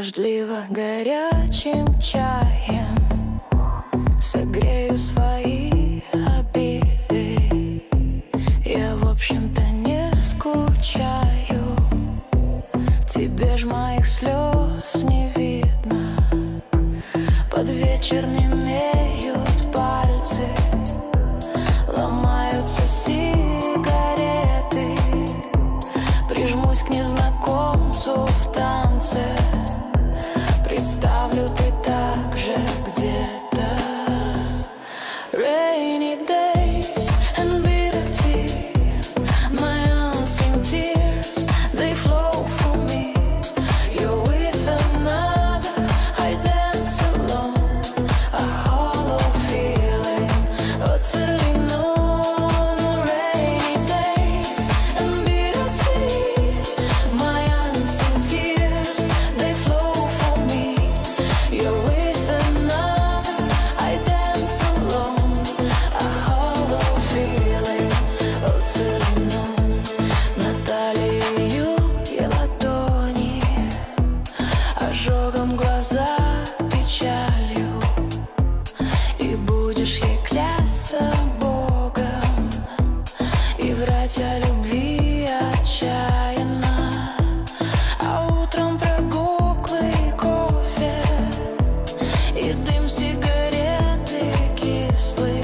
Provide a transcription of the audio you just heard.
Дождливо горячим чаем согрею свои обиды. Я, в общем-то, не скучаю, тебе ж моих слез не видно. Под вечер немеют пальцы, ломаются сигареты. Прижмусь к незнакомцу в танце, представлю, ты так же где-то. Rainy days and bitter tea, my unseen tears, they flow for me. You're with another, I dance alone, a hollow feeling, utterly known. Rainy days and bitter tea, my unseen tears, they flow for me. You're with another, I dance alone, a hollow feeling, utterly known. На талию и ладони, ожогом глаза, печалью. И будешь ей клясться Богом и врать о любви отчаянно. А утром прогуглый кофе и дым сигареты кислый.